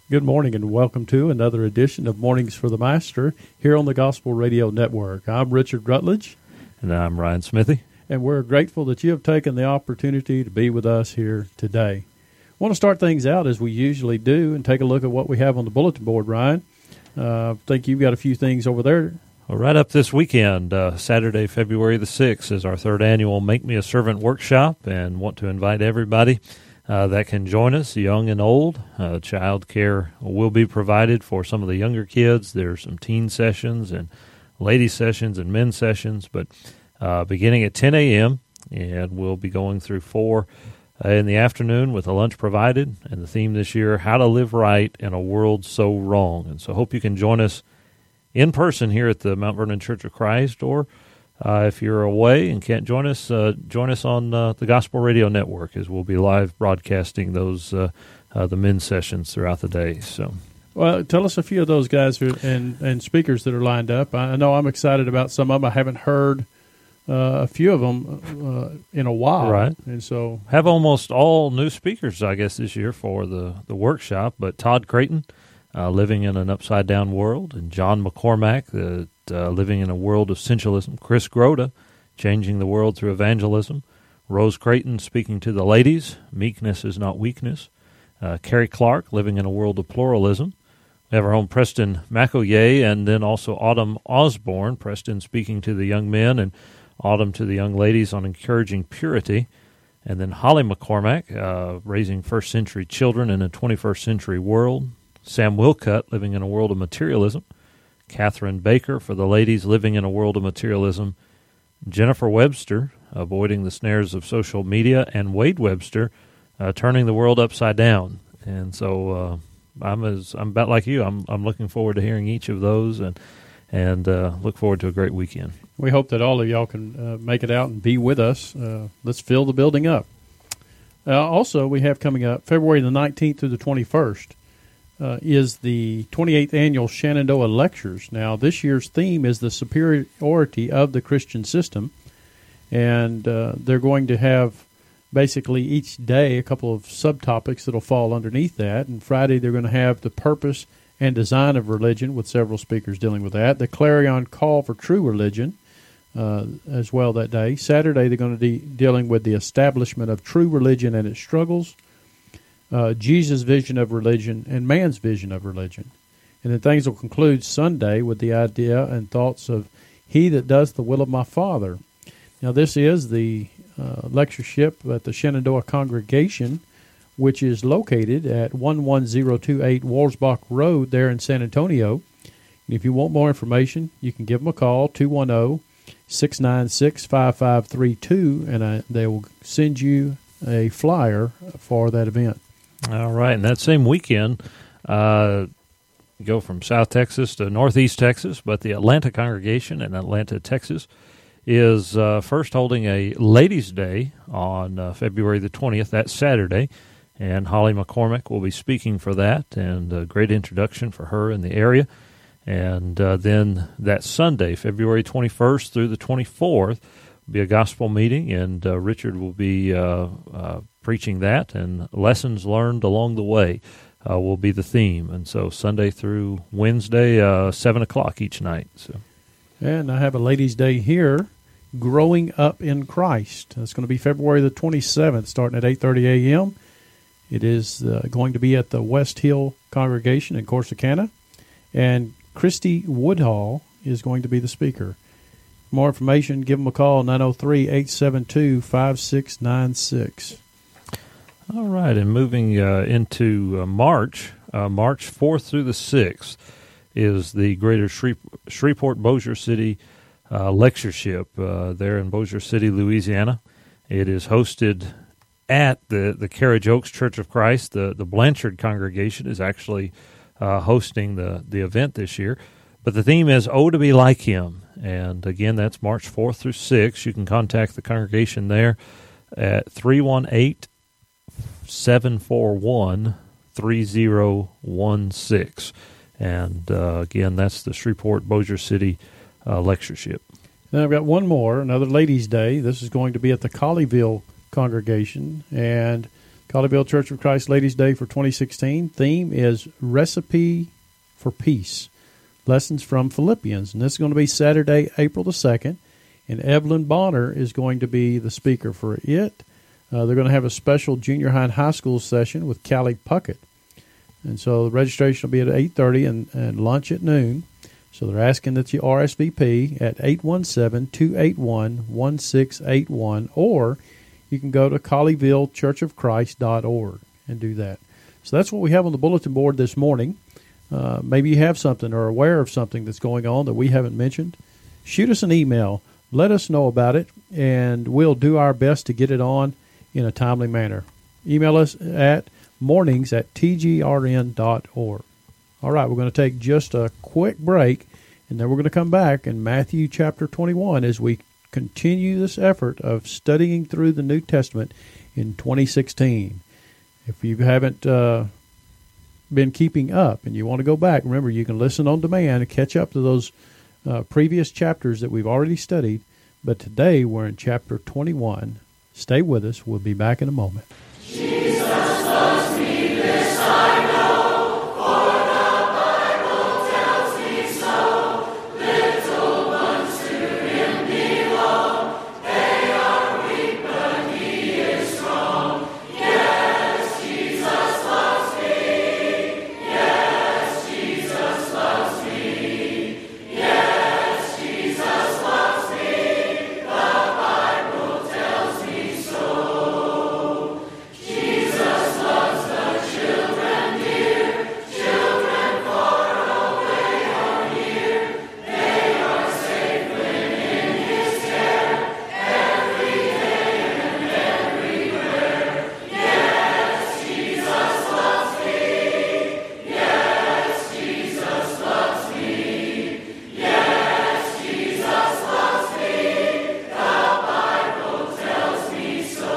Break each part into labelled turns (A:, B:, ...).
A: Good morning and welcome to another edition of Mornings for the Master here on the Gospel Radio Network. I'm Richard Rutledge.
B: And I'm Ryan Smithy.
A: And we're grateful that you have taken the opportunity to be with us here today. I want to start things out as we usually do and take a look at what we have on the bulletin board, Ryan. I think you've got a few things over there.
B: Well, right up this weekend, Saturday, February the 6th, is our third annual Make Me a Servant workshop, and want to invite everybody that can join us, young and old. Child care will be provided for some of the younger kids. There's some teen sessions and ladies sessions and men's sessions, but beginning at 10 a.m., and we'll be going through 4 in the afternoon with a lunch provided, and the theme this year, How to Live Right in a World So Wrong. And so hope you can join us in person here at the Mount Vernon Church of Christ, or if you're away and can't join us on the Gospel Radio Network, as we'll be live broadcasting those the men's sessions throughout the day. So,
A: well, tell us a few of those guys and speakers that are lined up. I know I'm excited about some of them. I haven't heard a few of them in a while,
B: right?
A: And so
B: have almost all new speakers, I guess, this year for the workshop. But Todd Creighton, Living in an Upside Down World, and John McCormack, Living in a World of Sensualism. Chris Groda, Changing the World Through Evangelism. Rose Creighton, Speaking to the Ladies, Meekness is Not Weakness. Carrie Clark, Living in a World of Pluralism. We have our own Preston McElroy, and then also Autumn Osborne. Preston speaking to the young men, and Autumn to the young ladies on encouraging purity. And then Holly McCormack, Raising First Century Children in a 21st Century World. Sam Wilcutt, Living in a World of Materialism. Catherine Baker, for the ladies, Living in a World of Materialism. Jennifer Webster, Avoiding the Snares of Social Media. And Wade Webster, Turning the World Upside Down. And so I'm about like you. I'm looking forward to hearing each of those, and look forward to a great weekend.
A: We hope that all of y'all can make it out and be with us. Let's fill the building up. Also, we have coming up February the 19th through the 21st is the 28th Annual Shenandoah Lectures. Now, this year's theme is the superiority of the Christian system, and they're going to have basically each day a couple of subtopics that will fall underneath that. And Friday, they're going to have the purpose and design of religion, with several speakers dealing with that. The clarion call for true religion as well that day. Saturday, they're going to be dealing with the establishment of true religion and its struggles, Jesus' vision of religion, and man's vision of religion. And then things will conclude Sunday with the idea and thoughts of He that does the will of my Father. Now, this is the lectureship at the Shenandoah Congregation, which is located at 11028 Walsbach Road there in San Antonio. And if you want more information, you can give them a call, 210-696-5532, and they will send you a flyer for that event.
B: All right, and that same weekend, go from South Texas to Northeast Texas, but the Atlanta Congregation in Atlanta, Texas, is first holding a Ladies' Day on February the 20th, that Saturday, and Holly McCormack will be speaking for that, and a great introduction for her in the area. And then that Sunday, February 21st through the 24th, will be a gospel meeting, and Richard will be preaching that, and lessons learned along the way will be the theme. And so Sunday through Wednesday, 7 o'clock each night. So.
A: And I have a Ladies' Day here, Growing Up in Christ. It's going to be February the 27th, starting at 8:30 a.m., It is going to be at the West Hill Congregation in Corsicana, and Christy Woodhall is going to be the speaker. For more information, give them a call, 903-872-5696.
B: All right, and moving into March 4th through the 6th is the Greater Shreveport-Bossier City lectureship there in Bossier City, Louisiana. It is hosted at the Carriage Oaks Church of Christ. The Blanchard congregation is actually hosting the event this year. But the theme is, Oh, to be like Him. And again, that's March 4th through 6th. You can contact the congregation there at 318-741-3016. And again, that's the Shreveport-Bossier City lectureship.
A: Then I've got one more, another Ladies' Day. This is going to be at the Colleyville Congregation, and Colleyville Church of Christ Ladies' Day for 2016. Theme is Recipe for Peace. Lessons from Philippians. And this is going to be Saturday, April the 2nd. And Evelyn Bonner is going to be the speaker for it. They're going to have a special junior high and high school session with Callie Puckett. And so the registration will be at 8:30 and lunch at noon. So they're asking that you RSVP at 817-281-1681, or you can go to colleyvillechurchofchrist.org and do that. So that's what we have on the bulletin board this morning. Maybe you have something or are aware of something that's going on that we haven't mentioned. Shoot us an email. Let us know about it, and we'll do our best to get it on in a timely manner. Email us at mornings@tgrn.org. All right, we're going to take just a quick break, and then we're going to come back in Matthew chapter 21 as we continue this effort of studying through the New Testament in 2016. If you haven't been keeping up and you want to go back, remember you can listen on demand and catch up to those previous chapters that we've already studied. But today we're in chapter 21. Stay with us. We'll be back in a moment.
C: Jesus loves me, this I know, for the Bible tells me so. Little ones to Him belong. They are weak, but He is strong. Yes, Jesus loves me. Yes, Jesus loves me. Yes, Jesus loves me. The Bible tells me so. Jesus loves the children dear. Children far away or near. They are safe when in His care. Every day and everywhere. Yes, Jesus loves me. Yes, Jesus loves me. Yes, Jesus loves me. The Bible tells me so.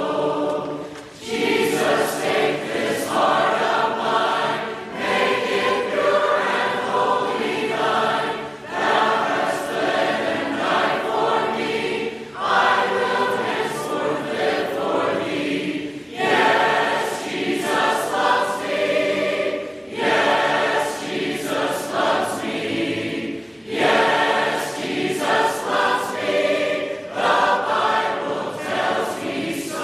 C: Jesus, take this heart of mine, make it pure and wholly thine. Thou hast bled and died for me, I will henceforth live for thee. Yes, Jesus loves me. Yes, Jesus loves me. Yes, Jesus loves me. The Bible tells me so.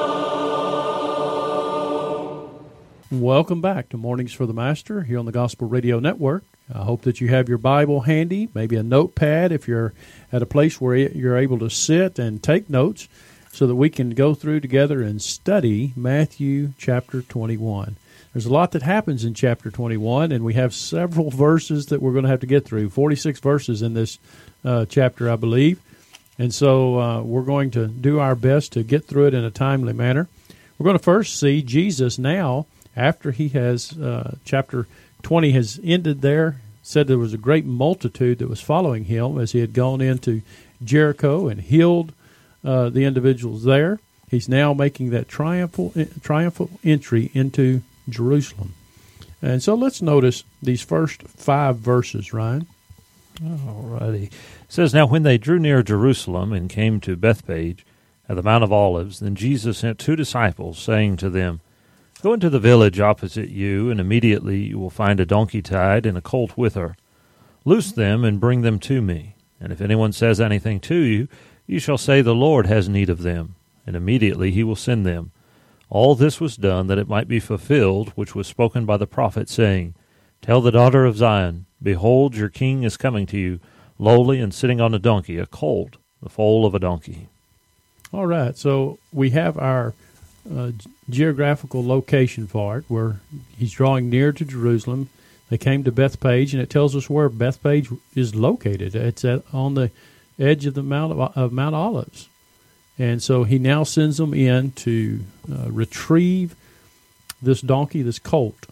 A: Welcome back to Mornings for the Master here on the Gospel Radio Network. I hope that you have your Bible handy, maybe a notepad if you're at a place where you're able to sit and take notes so that we can go through together and study Matthew chapter 21. There's a lot that happens in chapter 21, and we have several verses that we're going to have to get through, 46 verses in this chapter, I believe. And so we're going to do our best to get through it in a timely manner. We're going to first see Jesus now, after he has, chapter 20 has ended there, said there was a great multitude that was following him as he had gone into Jericho and healed the individuals there. He's now making that triumphal entry into Jerusalem. And so let's notice these first 5 verses, Ryan.
B: All righty. It says, Now when they drew near Jerusalem and came to Bethphage at the Mount of Olives, then Jesus sent 2 disciples, saying to them, Go into the village opposite you, and immediately you will find a donkey tied and a colt with her. Loose them and bring them to me. And if anyone says anything to you, you shall say, The Lord has need of them. And immediately he will send them. All this was done that it might be fulfilled, which was spoken by the prophet, saying, Tell the daughter of Zion, Behold, your king is coming to you, lowly and sitting on a donkey, a colt, the foal of a donkey.
A: All right, so we have our geographical location for it, where he's drawing near to Jerusalem. They came to Bethphage, and it tells us where Bethphage is located. It's on the edge of the Mount Olives. And so he now sends them in to retrieve this donkey, this colt.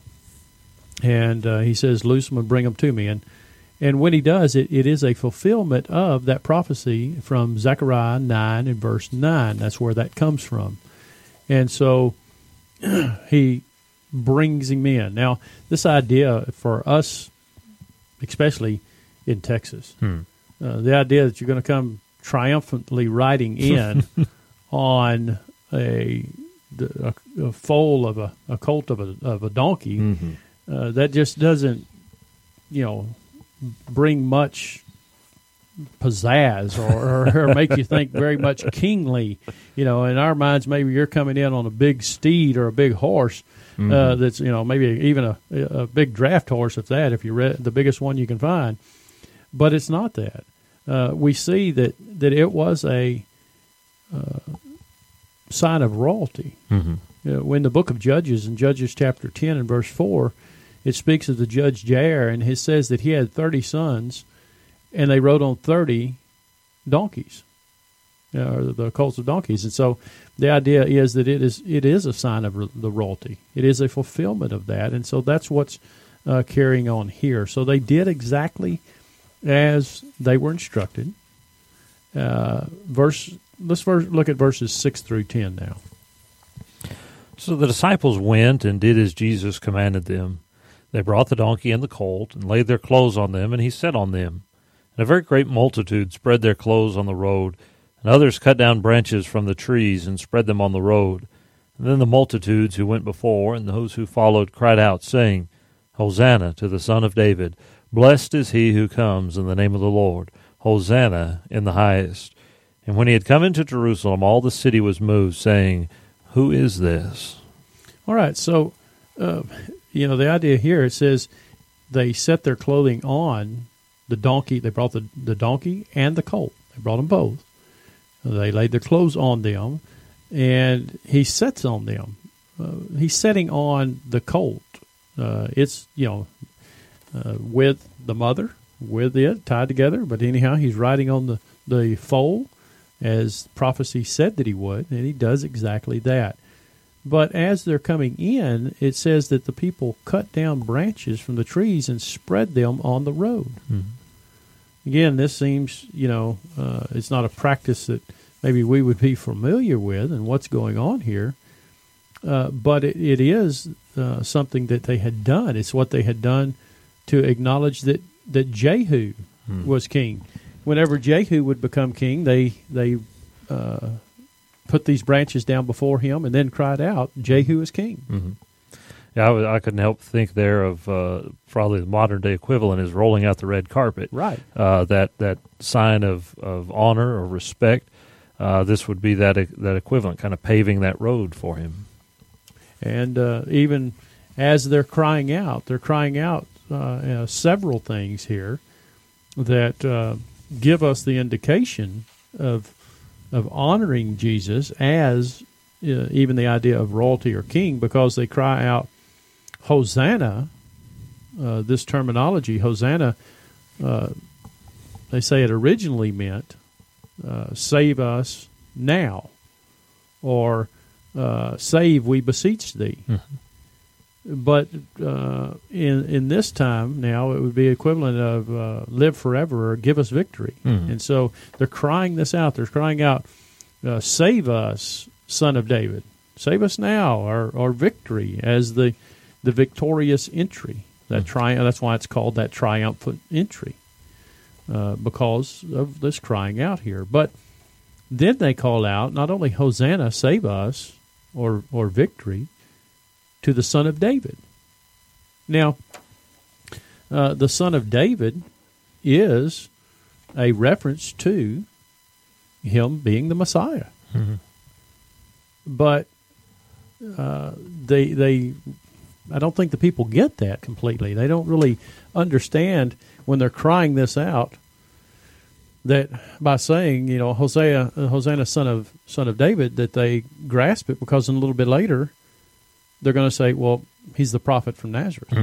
A: And he says, loose them and bring them to me. And when he does, it is a fulfillment of that prophecy from Zechariah 9 and verse 9. That's where that comes from. And so he brings him in. Now, this idea for us, especially in Texas, the idea that you're going to come triumphantly riding in on foal of a colt of a donkey, that just doesn't, bring much pizzazz or make you think very much kingly. In our minds, maybe you're coming in on a big steed or a big horse. That's maybe even a big draft horse, if you read the biggest one you can find, but it's not that. We see that it was a sign of royalty. When the book of Judges, in Judges chapter 10 and verse 4, it speaks of the judge Jair, and it says that he had 30 sons, and they rode on 30 donkeys, or the colts of donkeys. And so the idea is that it is a sign of the royalty. It is a fulfillment of that, and so that's what's carrying on here. So they did exactly as they were instructed. Let's look at verses 6 through 10 now.
B: So the disciples went and did as Jesus commanded them. They brought the donkey and the colt and laid their clothes on them, and he sat on them. And a very great multitude spread their clothes on the road, and others cut down branches from the trees and spread them on the road. And then the multitudes who went before and those who followed cried out, saying, Hosanna to the Son of David! Blessed is he who comes in the name of the Lord! Hosanna in the highest! And when he had come into Jerusalem, all the city was moved, saying, Who is this?
A: All right, so, the idea here, it says they set their clothing on the donkey. They brought the donkey and the colt. They brought them both. They laid their clothes on them, and he sits on them. He's sitting on the colt. It's, with the mother, with it, tied together. But anyhow, he's riding on the foal, as prophecy said that he would, and he does exactly that. But as they're coming in, it says that the people cut down branches from the trees and spread them on the road. Again, this seems, it's not a practice that maybe we would be familiar with and what's going on here, but it is something that they had done. It's what they had done to acknowledge that Jehu was king. Whenever Jehu would become king, they put these branches down before him and then cried out, Jehu is king.
B: Yeah, I couldn't help think there of probably the modern day equivalent is rolling out the red carpet.
A: Right.
B: That sign of honor or respect. This would be that equivalent, kind of paving that road for him.
A: And even as they're crying out several things here that give us the indication of honoring Jesus as even the idea of royalty or king, because they cry out, Hosanna. This terminology, Hosanna, they say it originally meant save us now, or save, we beseech thee. But in this time now, it would be equivalent of live forever or give us victory. And so they're crying this out. They're crying out, save us, Son of David. Save us now, or victory, as the victorious entry. That's why it's called that triumphant entry, because of this crying out here. But then they call out not only Hosanna, save us, or victory, to the Son of David. Now, the Son of David is a reference to him being the Messiah. But they I don't think the people get that completely. They don't really understand when they're crying this out, that by saying, Hosanna, son of David, that they grasp it, because in a little bit later they're going to say, well, he's the prophet from Nazareth.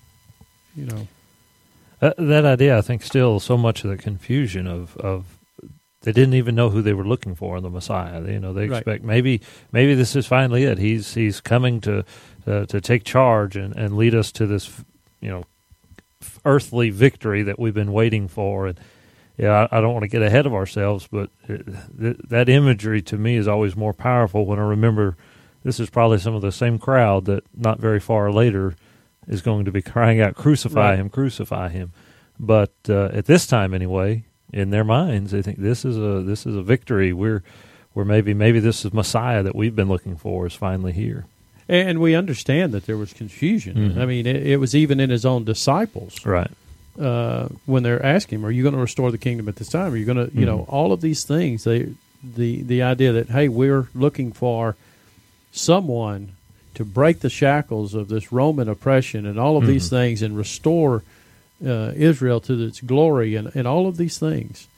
B: That idea, I think, still so much of the confusion of they didn't even know who they were looking for in the Messiah. They expect maybe this is finally it. He's coming to take charge and lead us to this earthly victory that we've been waiting for. And I don't want to get ahead of ourselves, but that imagery to me is always more powerful when I remember this is probably some of the same crowd that not very far later is going to be crying out, "Crucify him, crucify him!" But at this time, anyway, in their minds, they think this is a victory. We're maybe this is Messiah that we've been looking for is finally here.
A: And we understand that there was confusion. I mean, it was even in his own disciples.
B: Right.
A: When they're asking him, are you going to restore the kingdom at this time? Are you going to, all of these things, the idea that, hey, we're looking for someone to break the shackles of this Roman oppression and all of these things and restore Israel to its glory and all of these things.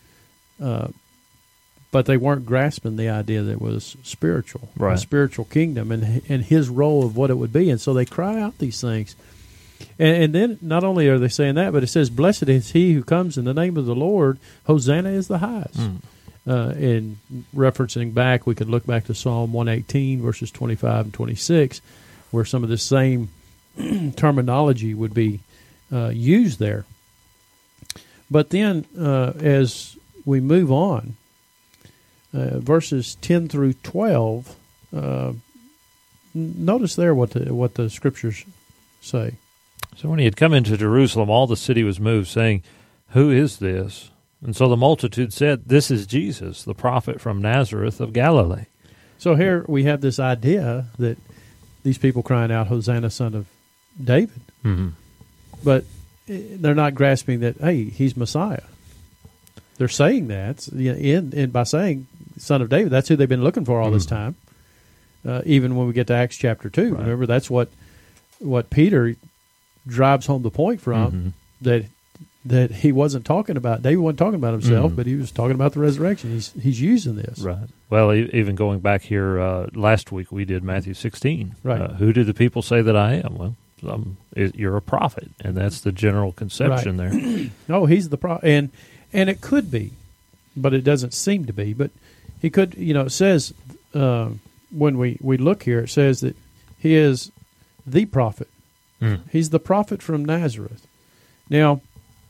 A: But they weren't grasping the idea that it was spiritual,
B: right.
A: a spiritual kingdom, and his role of what it would be. And so they cry out these things. And then not only are they saying that, but it says, blessed is he who comes in the name of the Lord. Hosanna is the highest. And referencing back, we could look back to Psalm 118, verses 25 and 26, where some of the same terminology would be used there. But then as we move on, verses 10 through 12, notice there what the scriptures say.
B: So when he had come into Jerusalem, all the city was moved, saying, who is this? And so the multitude said, this is Jesus, the prophet from Nazareth of Galilee.
A: So here we have this idea that these people crying out, Hosanna, son of David. But they're not grasping that, hey, he's Messiah. They're saying that, and by saying son of David, that's who they've been looking for all this time. Even when we get to Acts chapter 2. Right. Remember, that's what Peter drives home the point from, that he wasn't talking about, David wasn't talking about himself, but he was talking about the resurrection. He's using this.
B: Right. Well, even going back here, last week we did Matthew 16.
A: Right.
B: Who do the people say that I am? Well, you're a prophet, and that's the general conception there.
A: Oh, he's the prophet. And it could be, but it doesn't seem to be. But he could, it says, when we look here, it says that he is the prophet. He's the prophet from Nazareth. Now,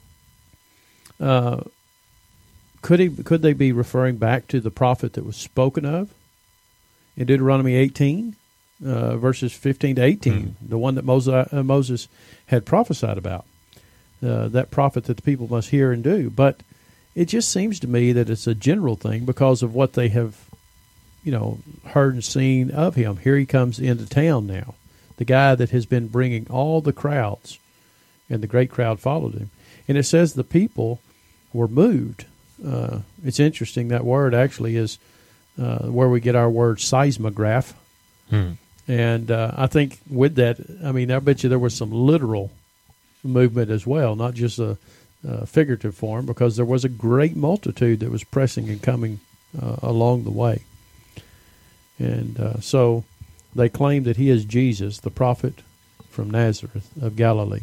A: could they be referring back to the prophet that was spoken of in Deuteronomy 18, verses 15 to 18, the one that Moses had prophesied about, that prophet that the people must hear and do? But it just seems to me that it's a general thing because of what they have, heard and seen of him. Here he comes into town now, the guy that has been bringing all the crowds, and the great crowd followed him. And it says the people were moved. It's interesting, that word actually is where we get our word seismograph. And I think with that, I bet you there was some literal movement as well, not just a figurative form, because there was a great multitude that was pressing and coming along the way. And so they claim that he is Jesus, the prophet from Nazareth of Galilee.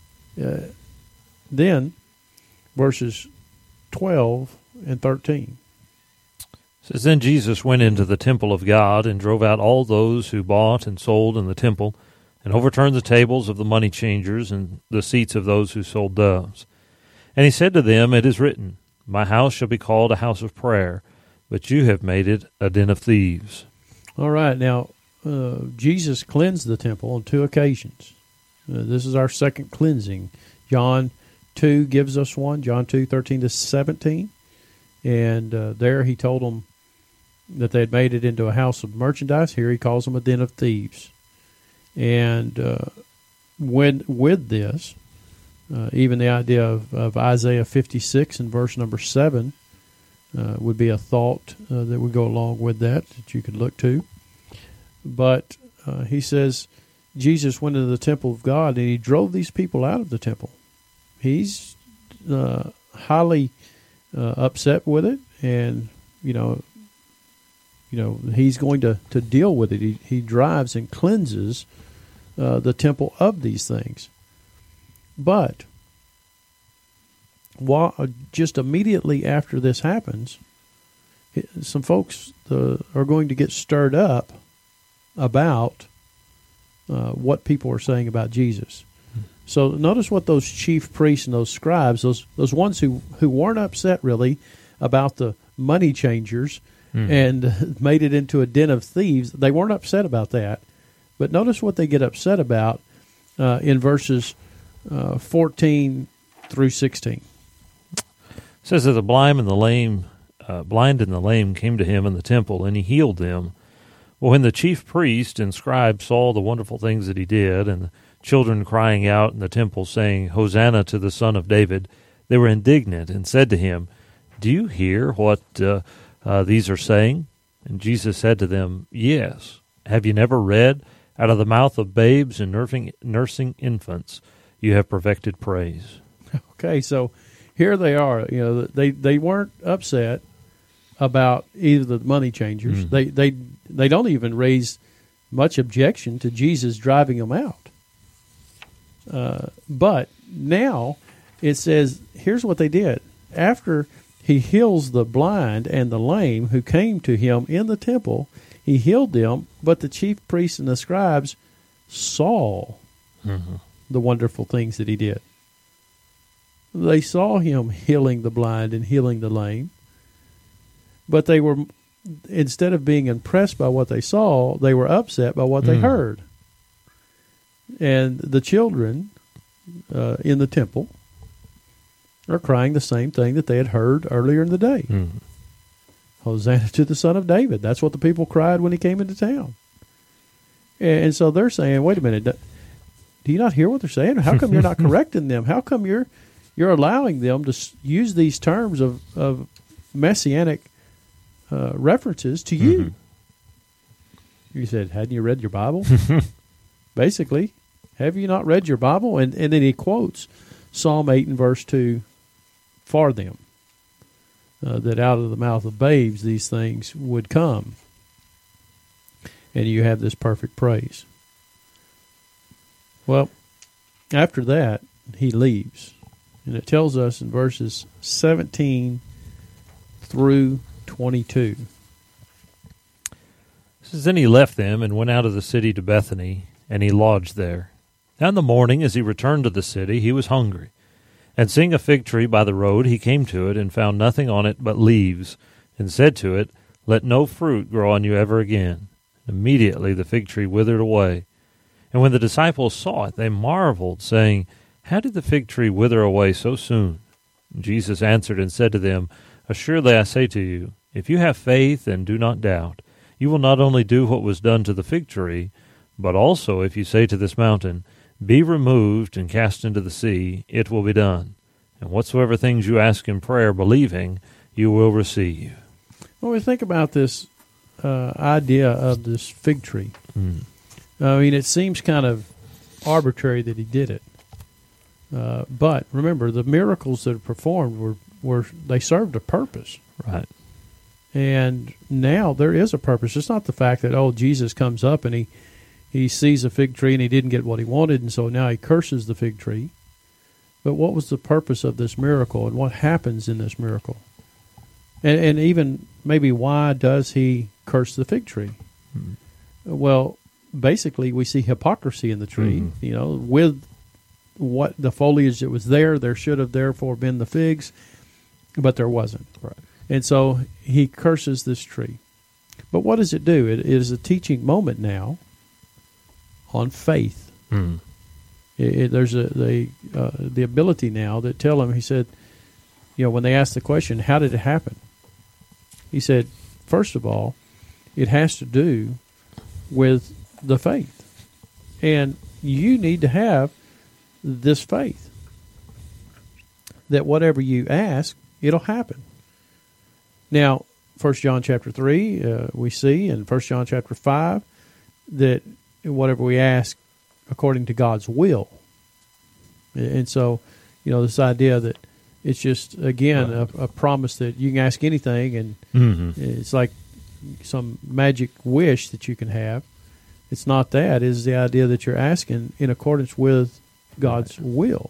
A: Then, verses 12 and 13.
B: It says, then Jesus went into the temple of God and drove out all those who bought and sold in the temple, and overturned the tables of the money changers and the seats of those who sold doves. And he said to them, it is written, my house shall be called a house of prayer, but you have made it a den of thieves. All
A: right, now, Jesus cleansed the temple on 2 occasions. This is our second cleansing. John 2 gives us one, John 2:13 to 17. And there he told them that they had made it into a house of merchandise. Here he calls them a den of thieves. And with this, even the idea of Isaiah 56 and verse number 7 would be a thought that would go along with that you could look to. But he says Jesus went into the temple of God and he drove these people out of the temple. He's highly upset with it, and he's going to deal with it. He drives and cleanses the temple of these things. But just immediately after this happens, some folks are going to get stirred up about what people are saying about Jesus. So notice what those chief priests and those scribes, those ones who weren't upset really about the money changers and made it into a den of thieves, they weren't upset about that. But notice what they get upset about in verses 14 through 16.
B: It says that the blind and the lame came to him in the temple, and he healed them. Well, when the chief priest and scribe saw the wonderful things that he did, and the children crying out in the temple, saying, Hosanna to the Son of David, they were indignant and said to him, Do you hear what these are saying? And Jesus said to them, Yes. Have you never read, Out of the mouth of babes and nursing infants, you have perfected praise.
A: Okay, so here they are. You know, they weren't upset about either the money changers. They don't even raise much objection to Jesus driving them out. But now it says, here's what they did. After he heals the blind and the lame who came to him in the temple, he healed them, but the chief priests and the scribes saw the wonderful things that he did. They saw him healing the blind and healing the lame, but they were, instead of being impressed by what they saw, they were upset by what they heard. And the children in the temple are crying the same thing that they had heard earlier in the day. Hosanna to the Son of David. That's what the people cried when he came into town. And so they're saying, wait a minute, do you not hear what they're saying? How come you're not correcting them? How come you're allowing them to use these terms of messianic references to you? You said, hadn't you read your Bible? Basically, have you not read your Bible? And then he quotes Psalm 8 and verse 2 for them, that out of the mouth of babes these things would come. And you have this perfect praise. Well, after that, he leaves. And it tells us in verses 17 through 22.
B: It says, Then he left them and went out of the city to Bethany, and he lodged there. Now in the morning, as he returned to the city, he was hungry. And seeing a fig tree by the road, he came to it, and found nothing on it but leaves, and said to it, Let no fruit grow on you ever again. Immediately the fig tree withered away. And when the disciples saw it, they marveled, saying, How did the fig tree wither away so soon? And Jesus answered and said to them, Assuredly I say to you, if you have faith and do not doubt, you will not only do what was done to the fig tree, but also if you say to this mountain, Be removed and cast into the sea, it will be done. And whatsoever things you ask in prayer, believing, you will receive.
A: When we think about this idea of this fig tree, I mean, it seems kind of arbitrary that he did it. But remember, the miracles that are performed were they served a purpose.
B: Right.
A: And now there is a purpose. It's not the fact that, Jesus comes up and he sees a fig tree and he didn't get what he wanted, and so now he curses the fig tree. But what was the purpose of this miracle, and what happens in this miracle? And even maybe why does he curse the fig tree? Well, basically we see hypocrisy in the tree. With what the foliage that was there should have therefore been the figs, but there wasn't.
B: Right. And
A: so he curses this tree. But what does it do? It is a teaching moment now on faith. There's the ability now that tell him, he said, when they asked the question, how did it happen? He said, first of all, it has to do with the faith. And you need to have this faith that whatever you ask, it'll happen. Now, 1 John chapter 3, we see in 1 John chapter 5 that whatever we ask according to God's will. And so, this idea that it's just, again, a promise that you can ask anything, and it's like some magic wish that you can have. It's not that. It's the idea that you're asking in accordance with God's will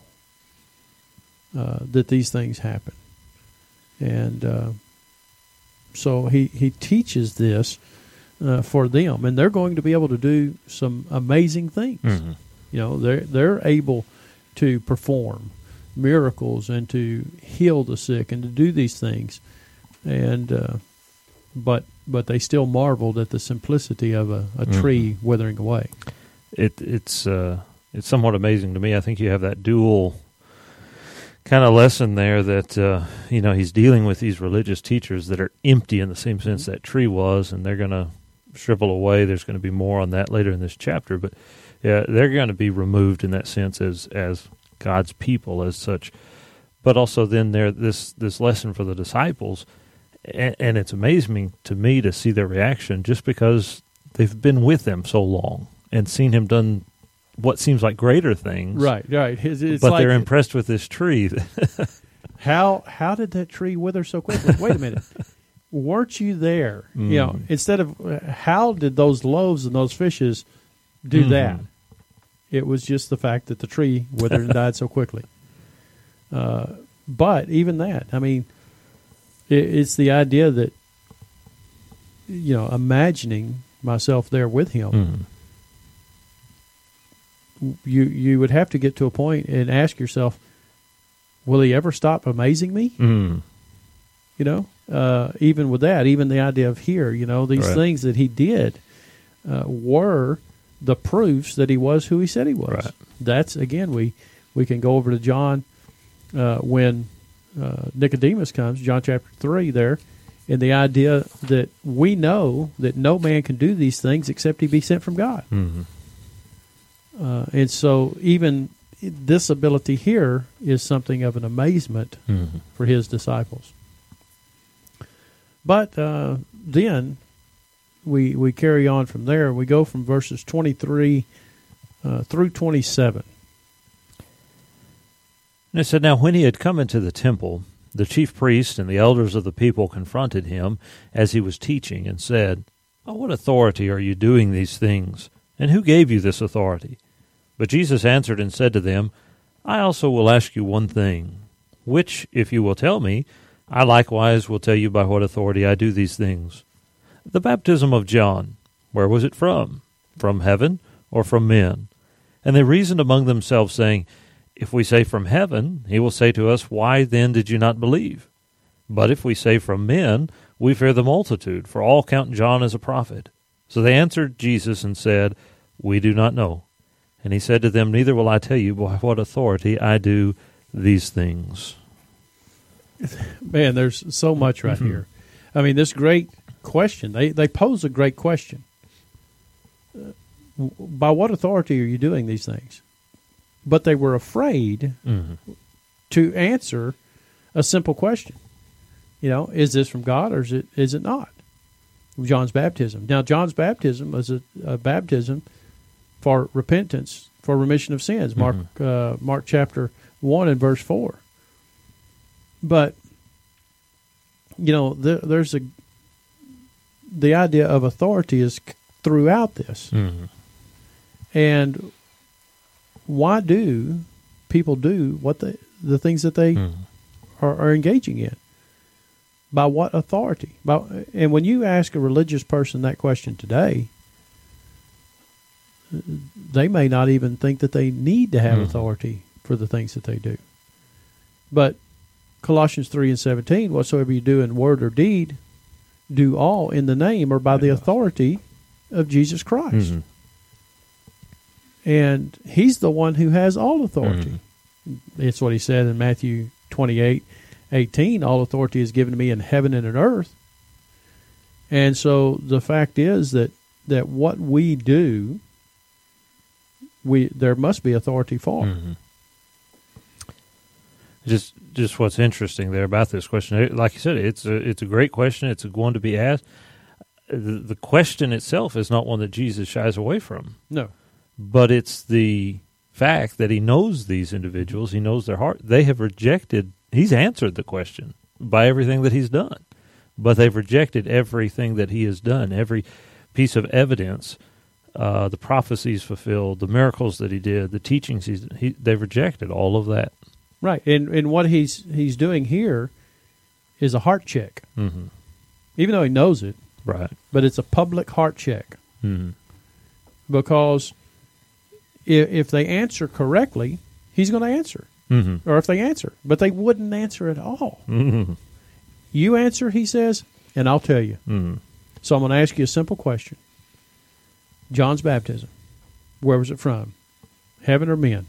A: that these things happen. And so he teaches this for them, and they're going to be able to do some amazing things. They're able to perform miracles and to heal the sick and to do these things, and but they still marveled at the simplicity of a tree withering away.
B: It's somewhat amazing to me. I think you have that dual kind of lesson there that he's dealing with these religious teachers that are empty in the same sense that tree was, and they're going to shrivel away. There's going to be more on that later in this chapter, but yeah, they're going to be removed in that sense as God's people as such. But also then there this lesson for the disciples, and it's amazing to me to see their reaction just because they've been with them so long and seen him done what seems like greater things.
A: Right. It's
B: but
A: like,
B: they're impressed with this tree.
A: How did that tree wither so quickly? Wait a minute. Weren't you there? You know, instead of how did those loaves and those fishes do that? It was just the fact that the tree withered and died so quickly. But even that, I mean, it's the idea that, imagining myself there with him, you would have to get to a point and ask yourself, will he ever stop amazing me? Even with that, even the idea of here, these things that he did were the proofs that he was who he said he was.
B: Right.
A: That's, again, we can go over to John when Nicodemus comes, John chapter 3 there, and the idea that we know that no man can do these things except he be sent from God. And so even this ability here is something of an amazement for his disciples. But then we carry on from there. We go from verses 23 through 27.
B: And it said, "Now when he had come into the temple, the chief priests and the elders of the people confronted him as he was teaching and said, 'By what authority are you doing these things? And who gave you this authority?' But Jesus answered and said to them, 'I also will ask you one thing, which, if you will tell me, I likewise will tell you by what authority I do these things. The baptism of John, where was it from? From heaven or from men?' And they reasoned among themselves, saying, 'If we say from heaven, he will say to us, Why then did you not believe? But if we say from men, we fear the multitude, for all count John as a prophet.' So they answered Jesus and said, 'We do not know.' And he said to them, 'Neither will I tell you by what authority I do these things.'"
A: Man, there's so much right here. I mean, this great question, they pose a great question. By what authority are you doing these things? But they were afraid to answer a simple question. Is this from God or is it not? John's baptism. Now, John's baptism was a baptism for repentance, for remission of sins. Mark chapter 1 and verse 4. But, there's the idea of authority is throughout this. And why do people do what the things that they are engaging in? By what authority? And when you ask a religious person that question today, they may not even think that they need to have authority for the things that they do. But Colossians 3 and 17, whatsoever you do in word or deed, do all in the name or by the authority of Jesus Christ. And he's the one who has all authority. It's what he said in Matthew 28:18, all authority is given to me in heaven and in earth. And so the fact is that what we do, there must be authority for.
B: Just what's interesting there about this question, like you said, it's a great question. It's one to be asked. The question itself is not one that Jesus shies away from.
A: No.
B: But it's the fact that he knows these individuals, he knows their heart. They have rejected, he's answered the question by everything that he's done. But they've rejected everything that he has done, every piece of evidence, the prophecies fulfilled, the miracles that he did, the teachings they've rejected all of that.
A: Right, and what he's doing here is a heart check, even though he knows it.
B: Right,
A: but it's a public heart check because if they answer correctly, he's going to answer, or if they answer, but they wouldn't answer at all. You answer, he says, and I'll tell you. So I'm going to ask you a simple question: John's baptism, where was it from? Heaven or men?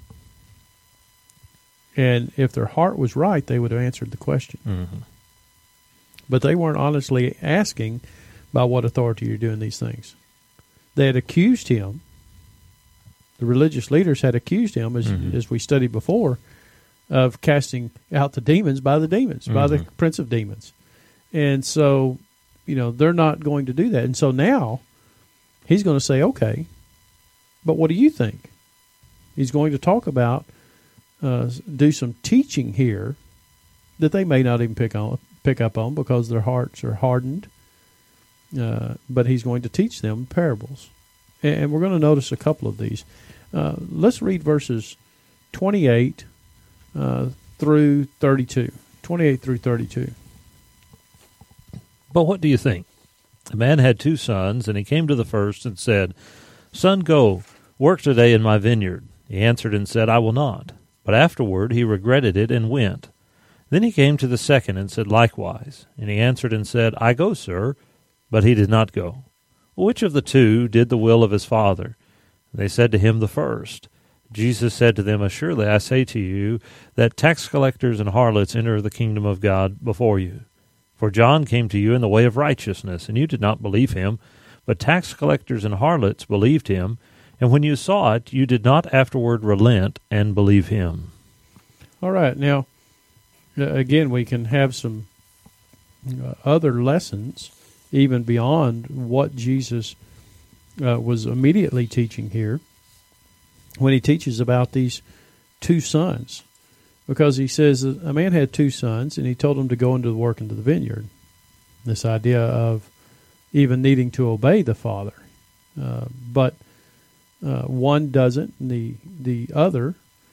A: And if their heart was right, they would have answered the question. But they weren't honestly asking, by what authority you're doing these things. They had accused him. The religious leaders had accused him, as we studied before, of casting out the demons, by the prince of demons. And so, they're not going to do that. And so now he's going to say, okay, but what do you think? He's going to talk about, do some teaching here that they may not even pick up on because their hearts are hardened. But he's going to teach them parables. And we're going to notice a couple of these. Let's read verses 28 through 32. 28 through 32.
B: But what do you think? A man had 2 sons, and he came to the first and said, Son, go, work today in my vineyard. He answered and said, I will not. But afterward he regretted it and went. Then he came to the second and said likewise. And he answered and said, I go, sir. But he did not go. Which of the 2 did the will of his father? They said to him, the first. Jesus said to them, Assuredly I say to you, that tax collectors and harlots enter the kingdom of God before you. For John came to you in the way of righteousness, and you did not believe him, but tax collectors and harlots believed him, and when you saw it, you did not afterward relent and believe him.
A: All right, now, again, we can have some other lessons, even beyond what Jesus was immediately teaching here, when he teaches about these 2 sons. Because he says that a man had 2 sons, and he told them to go into the work into the vineyard. This idea of even needing to obey the father. But one doesn't, and the other,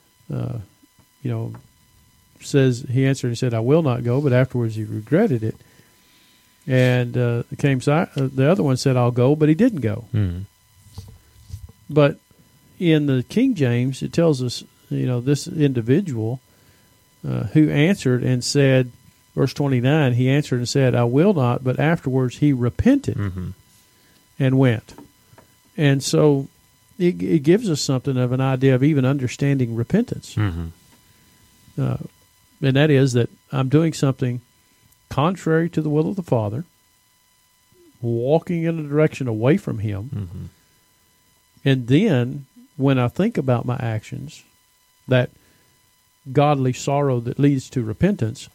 A: says, he answered and said, I will not go, but afterwards he regretted it. And the other one said, I'll go, but he didn't go.
B: Mm-hmm.
A: But in the King James, it tells us, this individual who answered and said, verse 29, he answered and said, I will not, but afterwards he repented and went. And so it gives us something of an idea of even understanding repentance.
B: Mm-hmm.
A: And that is that I'm doing something contrary to the will of the Father, walking in a direction away from him.
B: Mm-hmm.
A: And then when I think about my actions, that godly sorrow that leads to repentance,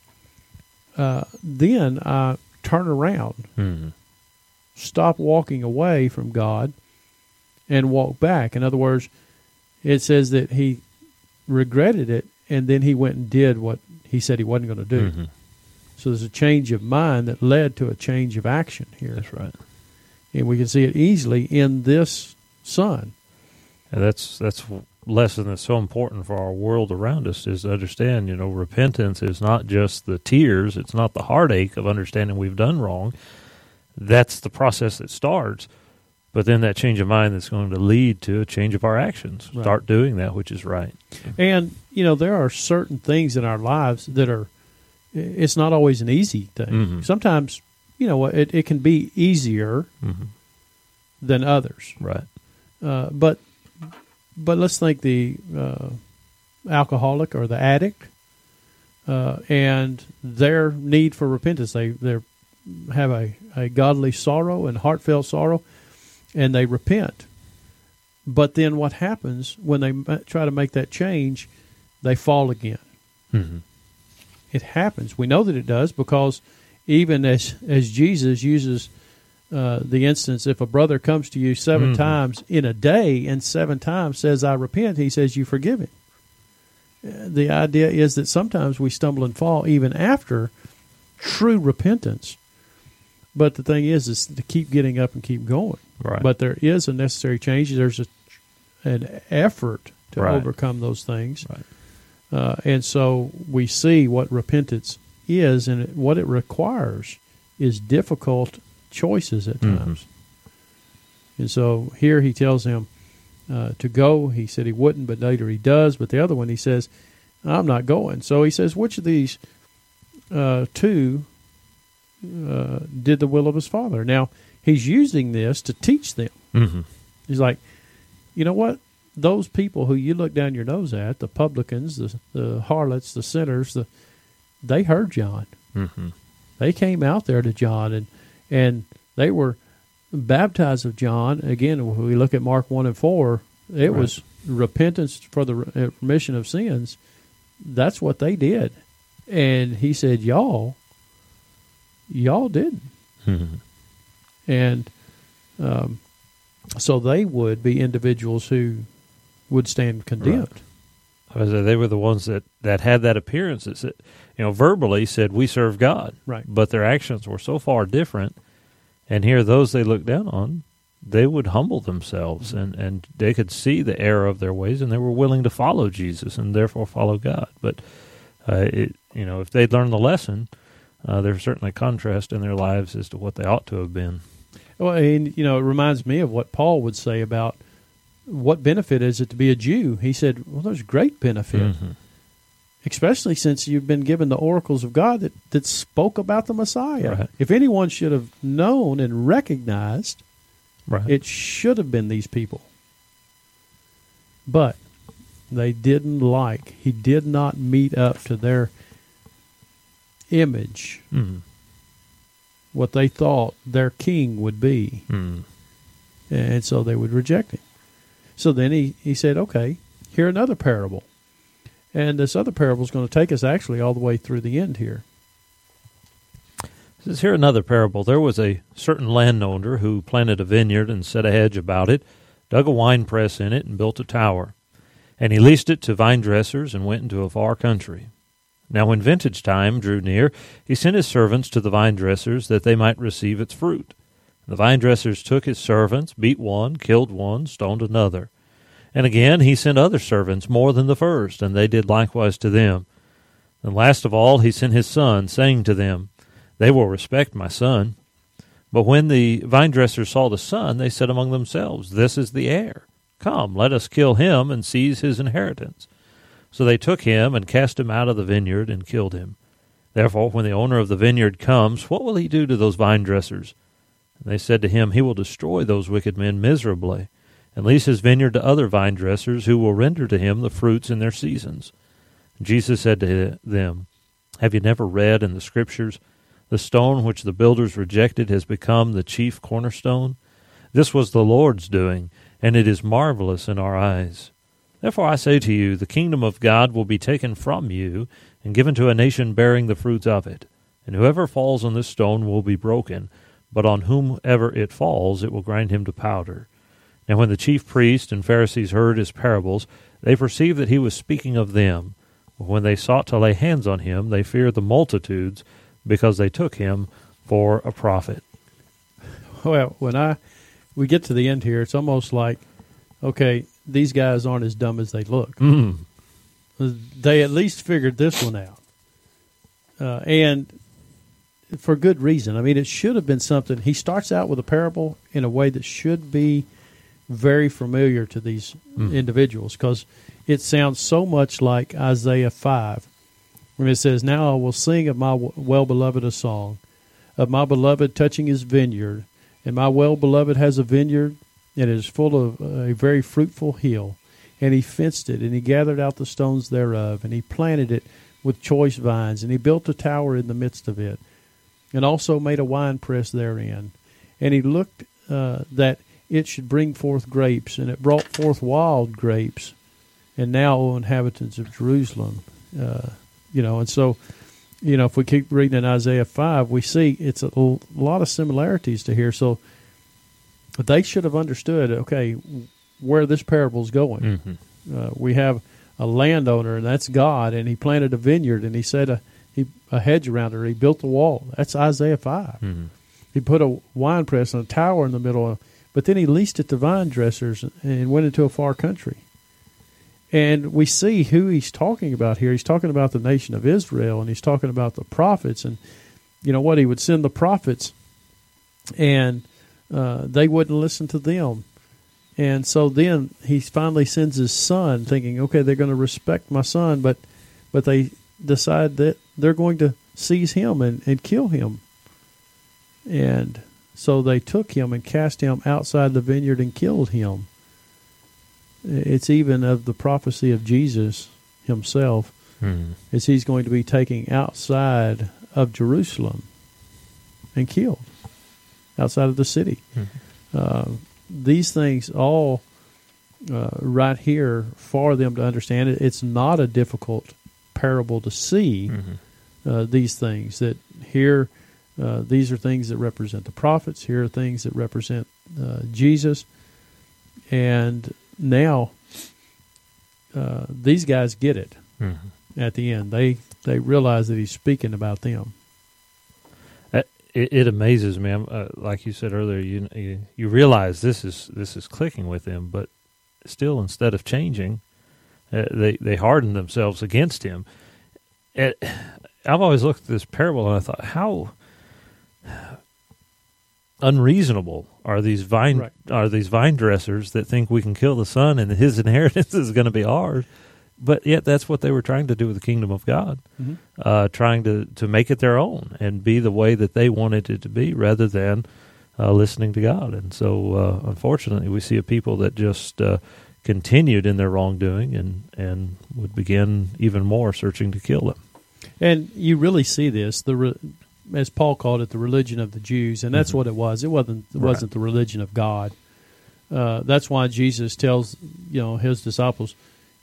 A: then I turn around, stop walking away from God, and walk back. In other words, it says that he regretted it, and then he went and did what he said he wasn't going to do.
B: Mm-hmm.
A: So there's a change of mind that led to a change of action here.
B: That's right.
A: And we can see it easily in this son.
B: And that's a lesson that's so important for our world around us, is to understand, repentance is not just the tears, it's not the heartache of understanding we've done wrong. That's the process that starts. But then that change of mind that's going to lead to a change of our actions.
A: Right.
B: Start doing that which is right.
A: And, there are certain things in our lives that it's not always an easy thing.
B: Mm-hmm.
A: Sometimes, it can be easier than others.
B: Right.
A: But let's think the alcoholic or the addict and their need for repentance. They have a godly sorrow and heartfelt sorrow, and they repent. But then what happens when they try to make that change? They fall again.
B: Mm-hmm.
A: It happens. We know that it does because even as Jesus uses the instance, if a brother comes to you 7 times in a day and 7 times says, I repent, he says, you forgive him. The idea is that sometimes we stumble and fall even after true repentance. But the thing is to keep getting up and keep going.
B: Right.
A: But there is a necessary change. There's an effort to overcome those things.
B: Right.
A: And so we see what repentance is, and what it requires is difficult choices at times. And so here he tells him to go. He said he wouldn't, but later he does. But the other one, he says, I'm not going. So he says, which of these 2 did the will of his father? Now, he's using this to teach them.
B: Mm-hmm.
A: He's like, you know what? Those people who you look down your nose at, the publicans, the harlots, the sinners, they heard John.
B: Mm-hmm.
A: They came out there to John, and They were baptized of John. Again, when we look at Mark 1 and 4, it was repentance for the remission of sins. That's what they did. And he said, y'all didn't. And so they would be individuals who would stand condemned.
B: They were the ones that had that appearance that said, verbally said, we serve God.
A: Right.
B: But their actions were so far different. And here, those they looked down on, they would humble themselves, and they could see the error of their ways, and they were willing to follow Jesus and therefore follow God. But, if they'd learned the lesson, there's certainly a contrast in their lives as to what they ought to have been.
A: Well, and, it reminds me of what Paul would say about what benefit is it to be a Jew. He said, well, there's great benefit, especially since you've been given the oracles of God that spoke about the Messiah.
B: Right.
A: If anyone should have known and recognized, it should have been these people. But they didn't he did not meet up to their image, what they thought their king would be. And so they would reject him. So then he said, okay, hear another parable. And this other parable is going to take us actually all the way through the end here.
B: It says, here another parable. There was a certain landowner who planted a vineyard and set a hedge about it, dug a wine press in it, and built a tower. And he leased it to vine dressers and went into a far country. Now when vintage time drew near, he sent his servants to the vine dressers that they might receive its fruit. The vine dressers took his servants, beat one, killed one, stoned another. And again he sent other servants more than the first, and they did likewise to them. And last of all he sent his son, saying to them, they will respect my son. But when the vine dressers saw the son, they said among themselves, this is the heir. Come, let us kill him and seize his inheritance. So they took him and cast him out of the vineyard and killed him. Therefore, when the owner of the vineyard comes, what will he do to those vine dressers? And they said to him, he will destroy those wicked men miserably, and lease his vineyard to other vine dressers who will render to him the fruits in their seasons. And Jesus said to them, have you never read in the Scriptures, the stone which the builders rejected has become the chief cornerstone? This was the Lord's doing, and it is marvelous in our eyes. Therefore I say to you, the kingdom of God will be taken from you and given to a nation bearing the fruits of it. And whoever falls on this stone will be broken, but on whomever it falls it will grind him to powder. Now when the chief priests and Pharisees heard his parables, they perceived that he was speaking of them. But when they sought to lay hands on him, they feared the multitudes, because they took him for a prophet.
A: Well, when we get to the end here, it's almost like, okay, these guys aren't as dumb as they look. They at least figured this one out. And for good reason. I mean, it should have been something. He starts out with a parable in a way that should be very familiar to these individuals, because it sounds so much like Isaiah 5, when it says, now I will sing of my well-beloved a song, of my beloved touching his vineyard. And my well-beloved has a vineyard, and it is full of a very fruitful hill. And he fenced it, and he gathered out the stones thereof, and he planted it with choice vines, and he built a tower in the midst of it, and also made a winepress therein. And he looked that it should bring forth grapes, and it brought forth wild grapes. And now, O inhabitants of Jerusalem, and so, if we keep reading in Isaiah 5, we see it's a lot of similarities to here. So they should have understood, okay, where this parable is going. We have a landowner, and that's God, and he planted a vineyard, and he set a hedge around her. He built a wall. That's Isaiah 5. He put a wine press and a tower in the middle, but then he leased it to vine dressers and went into a far country. And we see who he's talking about here. He's talking about the nation of Israel, and he's talking about the prophets. And you know what? He would send the prophets, and they wouldn't listen to them. And so then he finally sends his son, thinking, okay, they're going to respect my son, but they decide that they're going to seize him and kill him. And so they took him and cast him outside the vineyard and killed him. It's even of the prophecy of Jesus himself, as he's going to be taken outside of Jerusalem and killed. outside of the city. These things all right here for them to understand. It's not a difficult parable to see these things. That here, these are things that represent the prophets. Here are things that represent Jesus. And now these guys get it at the end. They realize that he's speaking about them.
B: It amazes me. Like you said earlier, you realize this is clicking with them, but still, instead of changing, they harden themselves against him. I've always looked at this parable and I thought, how unreasonable are these vine dressers that think we can kill the son and his inheritance is going to be ours? But yet that's what they were trying to do with the kingdom of God, trying to make it their own and be the way that they wanted it to be rather than listening to God. And so, unfortunately, we see a people that just continued in their wrongdoing and would begin even more searching to kill them.
A: And you really see this, as Paul called it, the religion of the Jews, and that's what it was. It wasn't the religion of God. That's why Jesus tells his disciples,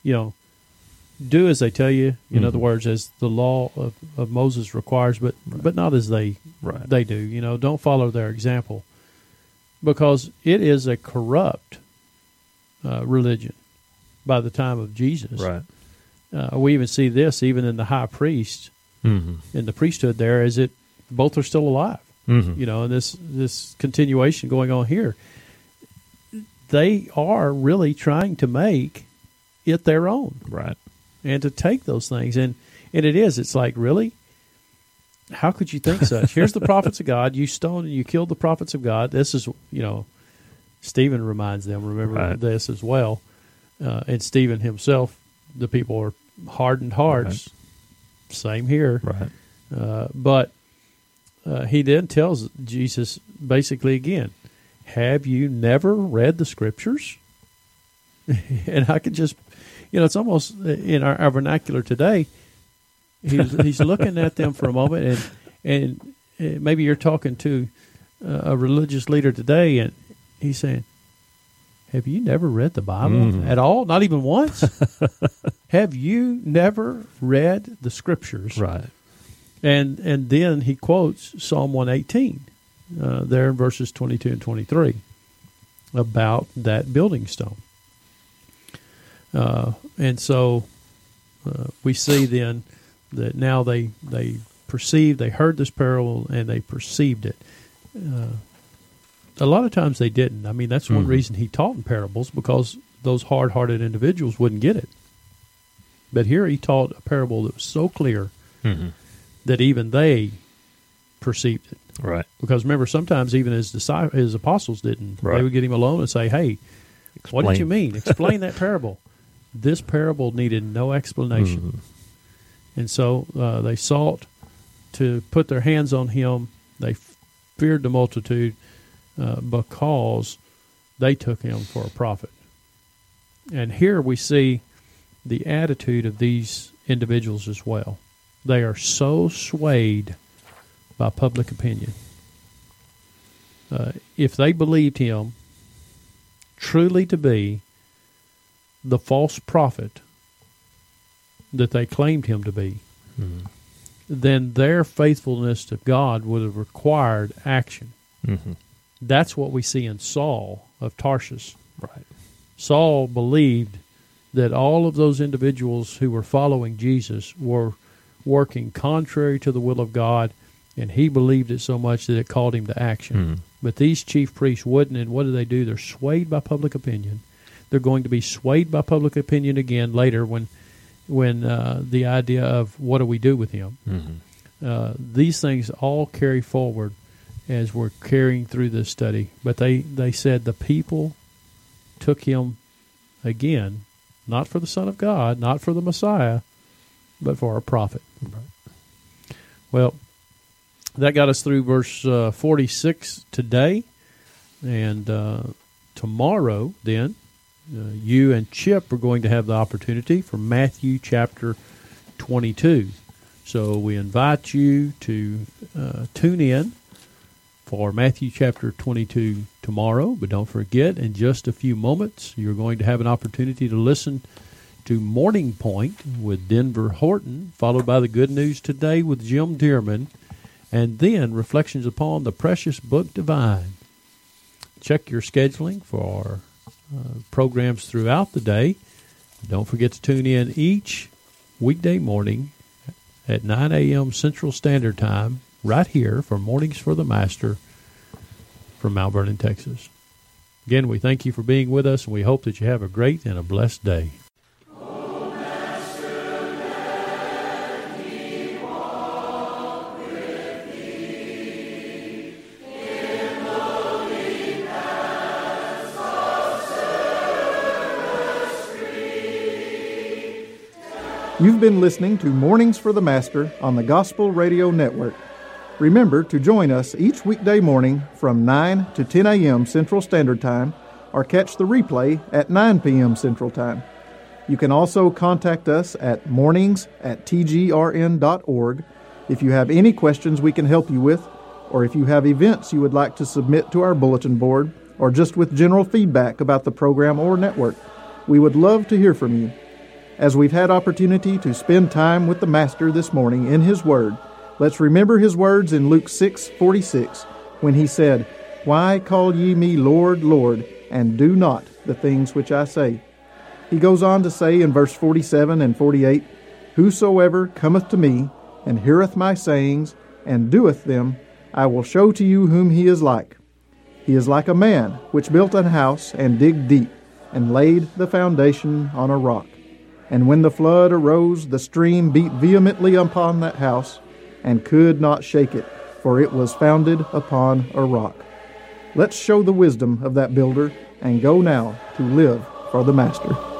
A: do as they tell you. In other words, as the law of Moses requires, but not as they do. Don't follow their example, because it is a corrupt religion by the time of Jesus.
B: Right.
A: We even see this even in the high priest in the priesthood there, as both are still alive. And this continuation going on here. They are really trying to make it their own.
B: Right.
A: And to take those things. And it's like, really? How could you think such? Here's the prophets of God. You stoned and you killed the prophets of God. This is, Stephen reminds them, remember this as well. And Stephen himself, the people are hardened hearts. Right. Same here.
B: Right.
A: But he then tells Jesus basically again, have you never read the Scriptures? And I could just, it's almost in our vernacular today. He's looking at them for a moment, and maybe you're talking to a religious leader today, and he's saying, have you never read the Bible at all? Not even once? Have you never read the Scriptures?
B: Right.
A: And then he quotes Psalm 118 there in verses 22 and 23 about that building stone. And so we see then that now they perceived, they heard this parable, and they perceived it. A lot of times they didn't. I mean, that's one reason he taught in parables, because those hard-hearted individuals wouldn't get it. But here he taught a parable that was so clear that even they perceived it.
B: Right.
A: Because remember, sometimes even his apostles didn't. Right. They would get him alone and say, hey, what did you mean? Explain that parable. This parable needed no explanation. And so they sought to put their hands on him. They feared the multitude because they took him for a prophet. And here we see the attitude of these individuals as well. They are so swayed by public opinion. If they believed him truly to be the false prophet that they claimed him to be, then their faithfulness to God would have required action. That's what we see in Saul of Tarsus.
B: Right.
A: Saul believed that all of those individuals who were following Jesus were working contrary to the will of God, and he believed it so much that it called him to action. But these chief priests wouldn't, and what do? They're swayed by public opinion. They're going to be swayed by public opinion again later when the idea of what do we do with him. These things all carry forward as we're carrying through this study. But they said the people took him again, not for the Son of God, not for the Messiah, but for a prophet. Right. Well, that got us through verse 46 today. And tomorrow, then, you and Chip are going to have the opportunity for Matthew chapter 22. So we invite you to tune in for Matthew chapter 22 tomorrow. But don't forget, in just a few moments, you're going to have an opportunity to listen to Morning Point with Denver Horton, followed by the Good News Today with Jim Dearman, and then Reflections upon the Precious Book Divine. Check your scheduling for programs throughout the day. Don't forget to tune in each weekday morning at 9 a.m. Central Standard Time, right here for Mornings for the Master from Mount Vernon, Texas. Again, we thank you for being with us, and we hope that you have a great and a blessed day.
D: You've been listening to Mornings for the Master on the Gospel Radio Network. Remember to join us each weekday morning from 9 to 10 a.m. Central Standard Time, or catch the replay at 9 p.m. Central Time. You can also contact us at mornings@tgrn.org if you have any questions we can help you with, or if you have events you would like to submit to our bulletin board, or just with general feedback about the program or network. We would love to hear from you. As we've had opportunity to spend time with the Master this morning in His Word, let's remember His words in Luke 6:46, when He said, "Why call ye me Lord, Lord, and do not the things which I say?" He goes on to say in verse 47 and 48, "Whosoever cometh to me, and heareth my sayings, and doeth them, I will show to you whom he is like. He is like a man which built an house, and digged deep, and laid the foundation on a rock. And when the flood arose, the stream beat vehemently upon that house, and could not shake it, for it was founded upon a rock." Let's show the wisdom of that builder, and go now to live for the Master.